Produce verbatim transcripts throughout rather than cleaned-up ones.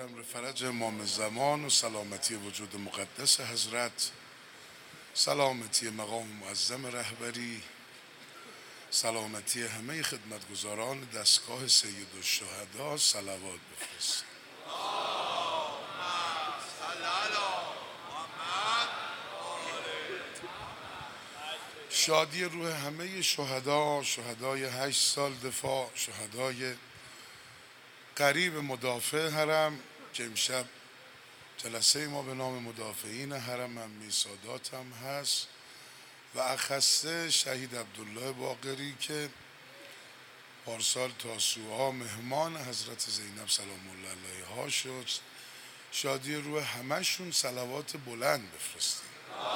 برم فرج امام زمان و سلامتی وجود مقدس حضرت، سلامتی مقام معظم رهبری، سلامتی همه خدمتگزاران دستگاه سید الشهدا صلوات بفرست. شادی روح همه شهدا، شهدای هشت سال دفاع، شهدای قریب مدافع حرم که امشب جلسه ما به نام مدافعین حرم امی سادات هم هست و اخصه شهید عبدالله باقری که پارسال تاسوعا مهمان حضرت زینب سلام الله علیها شد. شادی روح همشون صلوات بلند بفرستیم.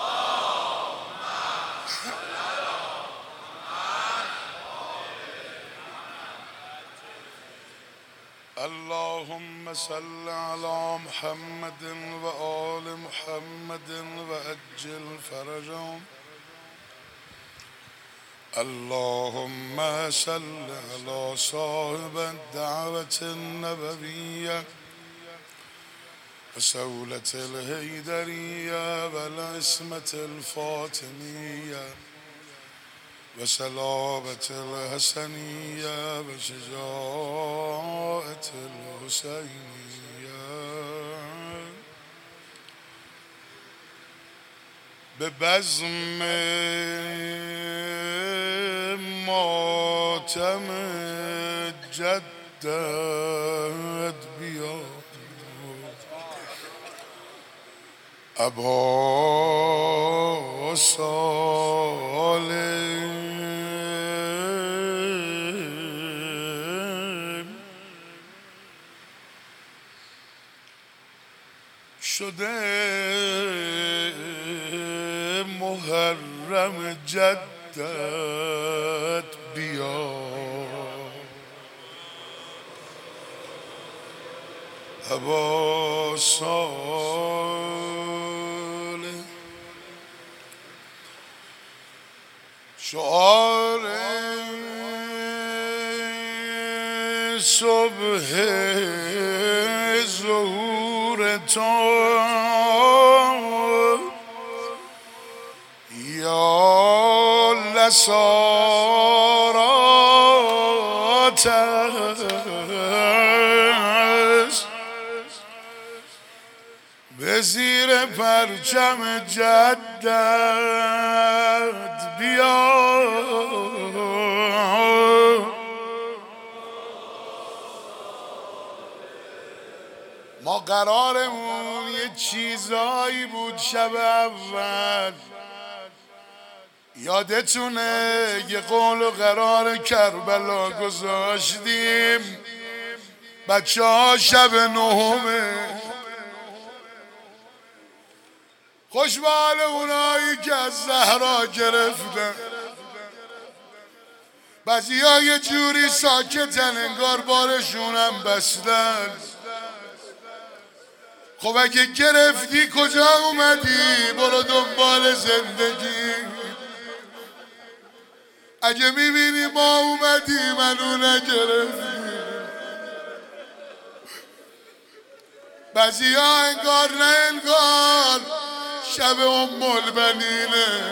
اللهم صل على محمد و آل محمد و عجل فرجهم. اللهم صل على صاحب الدعوة النبوية و سولة الحیدریة و العصمة الفاطمیة و صلابة الحسنية و شجاعة الحسینیة. به بزم ماتم جدت بیا ابا صالح شده محرم جدت بیا ابا صالح. شعار صبح ظهور تو یا لسارات است به زیر پرچم جدت بیا ما قرارمون یه چیزایی بود شب اول، یادتونه یه قول و قرار کربلا گذاشتیم. بچه ها شب نهمه خوش به حال اونایی که از زهرا گرفتن. بعضی ها یه جوری ساکتن انگار بارشونم بستن. خب اگه گرفتی کجا اومدی؟ برو دنبال زندگی. اگه میبینی ما اومدی منو نگرفتی. بعضی ها انگار نه انگار شب ام البنینه.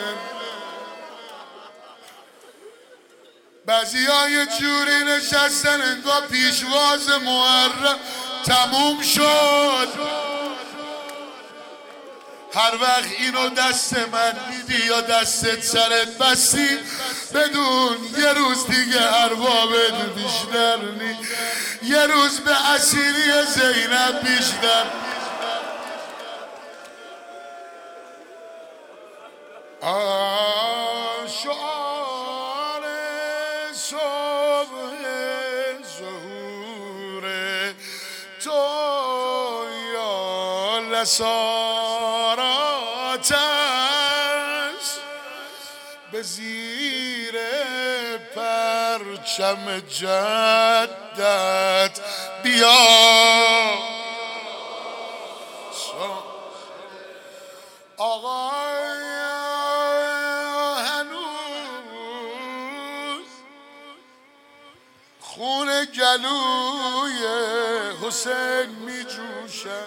بعضی ها یه جوری نشستن انگار پیشواز محرم تموم شد. هر وقت اینو دست من میدی یا دستت سرت بستی بدون یه روز دیگه اربابت بیشتر نی. یه روز به اسیری زینب بیشتر. شعار صبح ظهور تو یا لسارات است به زیر پرچم جدت بیا. آقا هنوز خون گلوی حسین می جوشد. روشن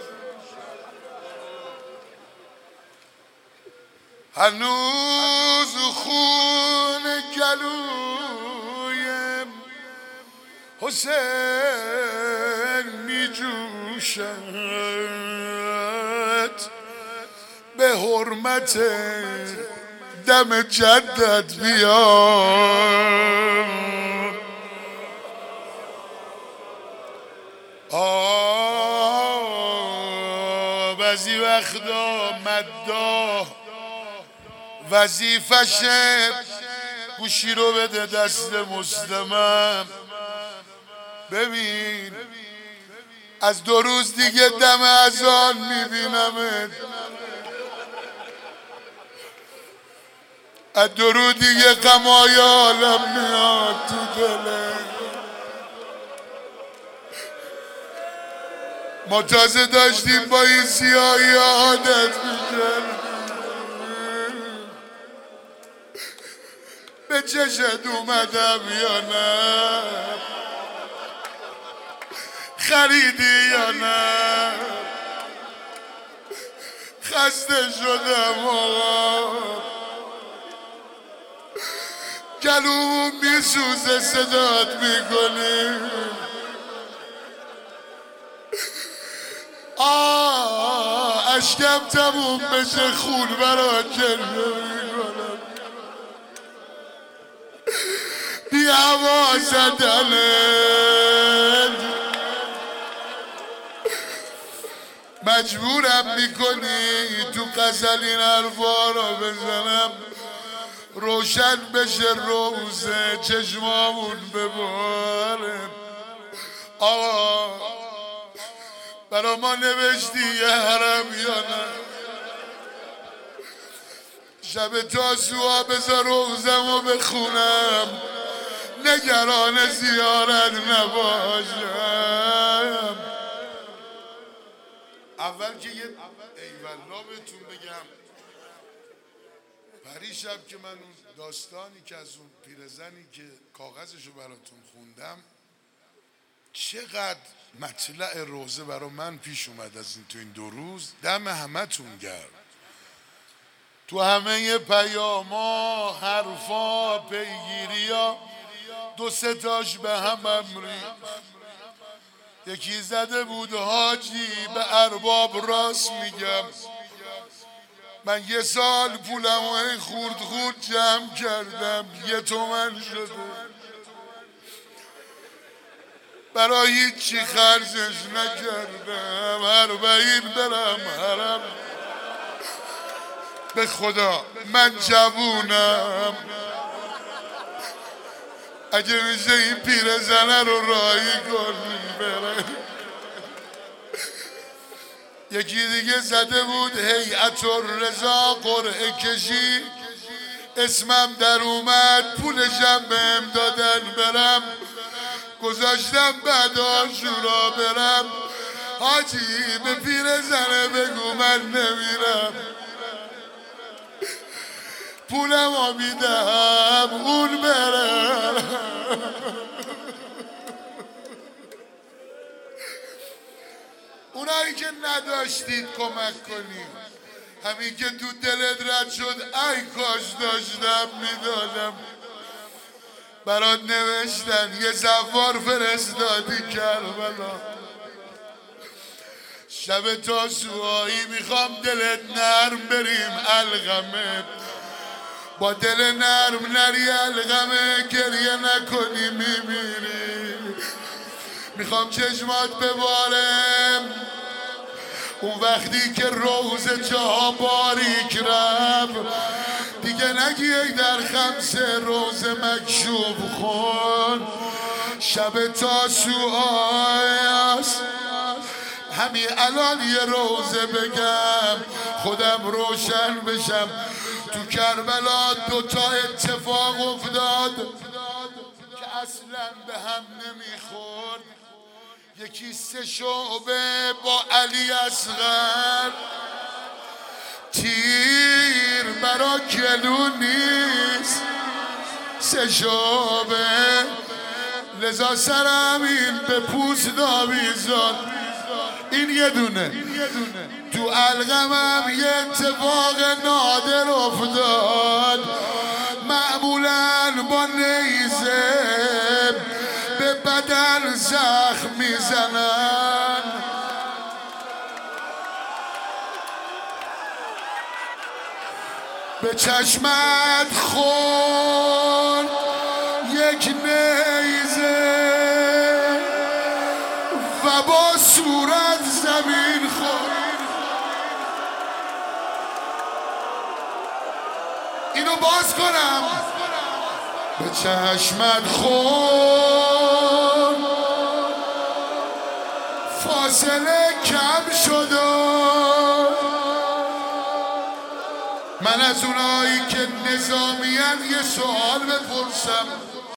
هنوز خون گلویم حسین می جوشد به حرمت دم جدت بیا آه بعضی وقتا مداح وظیفشه گوشی رو بده دست مسلمم ببین از دو روز دیگه دم اذان میبینمت از دو روز دیگه غمای عالم میاد تو دلم ما تازه داشتیم با این سیاهی عادت میکردیم به چشت اومدم یا نه خریدی یا نه خسته شدم آقا گلوم میسوزه صدات میکنیم آه اشکم تموم بشه خون برات جلوه میکنم بی هوا زدنت مجبورم میکنی تو غزل این حرفا رو بزنم روشن بشه روزه چشمامون بباره آقا برا ما نوشتی یه حرم یا نه شب تاسوعا بذار روزمو بخونم نگران زیارت نباشم اول که یه ایوالله بهتون بگم پریشب که من اون داستانی که از اون پیرزنی که کاغذشو براتون خوندم چقدر مطلع روزه برا من پیش اومد از این تو این دو روز دم همه تون گرم تو همه پیاما حرفا پیگیریا دو سه تاش به هم امری یکی زده بود حاجی به ارباب راست میگم من یه سال پولم و این خورد خورد جمع کردم یه تومن شده برای هیچی خرجش نکردم اربعین برم حرم به خدا من جوونم اگه میشه این پیرزنه رو راهی کنیم بره یکی دیگه زده بود هیئت الرضا قرعه کشی اسمم در اومد پولشم بهم دادن برم گذاشتم بعد آشورا برم حاجی به پیرزنه بگو من نمیرم پولم ها میدم اون برم اونایی که نداشتید کمک کنید همین که تو دلت رد شد ای کاش داشتم میدادم برات نوشتن یه زوار فرستادی کربلا شب تاسوعایی میخوام دلت نرم بریم الغمه با دل نرم نری الغمه گریه نکنی میمیری میخوام چشمات ببارم اون وقتی که روز جا باریک رفت دیگه نگی در خمسه روز مکشوف خون شب تاسوعایی است همین الان یه روزه بگم خودم روشن بشم تو کربلا دوتا اتفاق افتاد که اصلا به هم نمیخورد یکی سه شعبه با علی اصغر تیر برا گلو نیست سه شعبه لذا سرم این به پوست آویزان این یه دونه تو علقمم یه اتفاق نادر افتاد. معمولا با نیزه به بدن زخم میزنن، به چشمت خورد یک نیزه و با صورت زمین خورد. اینو باز کنم. به چشمت خورد فاصله کم شد. من از اونایی که نظامیان یه سوال بپرسم،